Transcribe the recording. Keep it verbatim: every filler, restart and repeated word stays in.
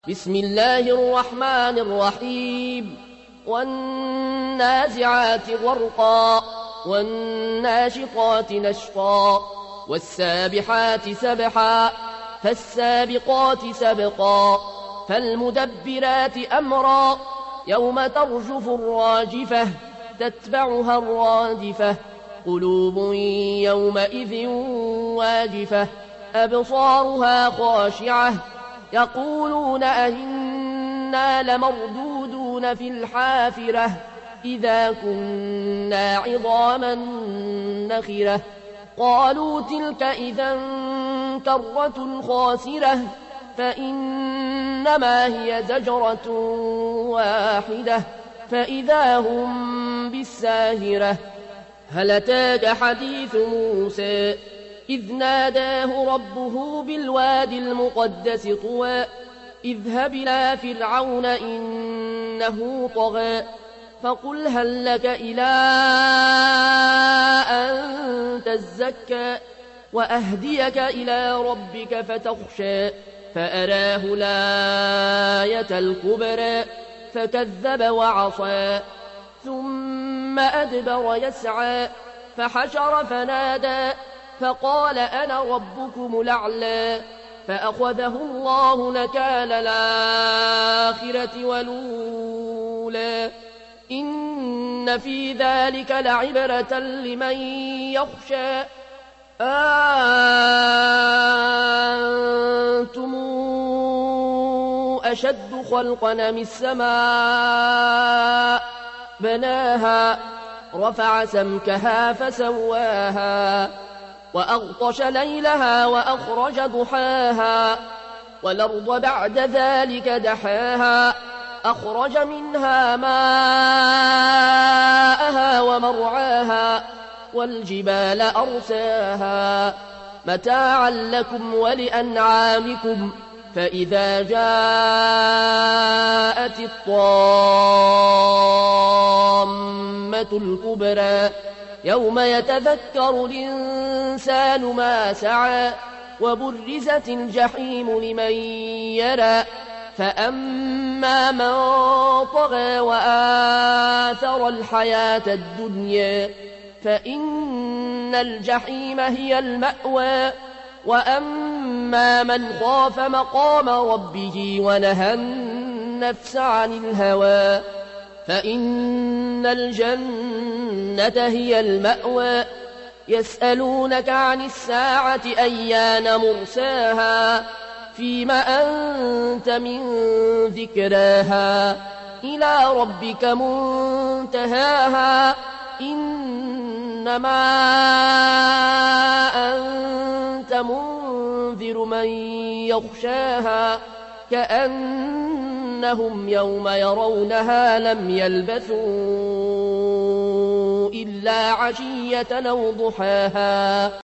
بسم الله الرحمن الرحيم والنازعات غرقا والناشطات نشطا والسابحات سبحا فالسابقات سبقا فالمدبرات أمرا يوم ترجف الراجفة تتبعها الرادفة قلوب يومئذ واجفة أبصارها خاشعة يقولون أئنا لمردودون في الحافرة إذا كنا عظاما نخرة قالوا تلك إذا كرة خاسرة فإنما هي زجرة واحدة فإذا هم بالساهرة هل أتاك حديث موسى إذ ناداه ربه بالوادي المقدس طوى اذهب إلى فرعون إنه طغى فقل هل لك إلى أن تزكى وأهديك إلى ربك فتخشى فأراه الآية الكبرى فكذب وعصى ثم أدبر يسعى فحشر فنادى فقال أنا ربكم الأعلى فأخذه الله نكال الآخرة والأولى إن في ذلك لعبرة لمن يخشى أنتم أشد خلقا أم السماء بناها رفع سمكها فسواها وأغطش ليلها وأخرج ضحاها والأرض بعد ذلك دحاها أخرج منها ماءها ومرعاها والجبال أرساها متاعا لكم ولأنعامكم فإذا جاءت الطامة الكبرى يوم يتذكر الإنسان ما سعى وبرزت الجحيم لمن يرى فأما من طغى وآثر الحياة الدنيا فإن الجحيم هي المأوى وأما من خاف مقام ربه ونهى النفس عن الهوى فإن الجنة هي المأوى يسألونك عن الساعة أيان مرساها فيم أنت من ذكراها إلى ربك منتهاها إنما أنت منذر من يخشاها كأنهم يوم يرونها لم يلبثوا إلا عشية أو ضحاها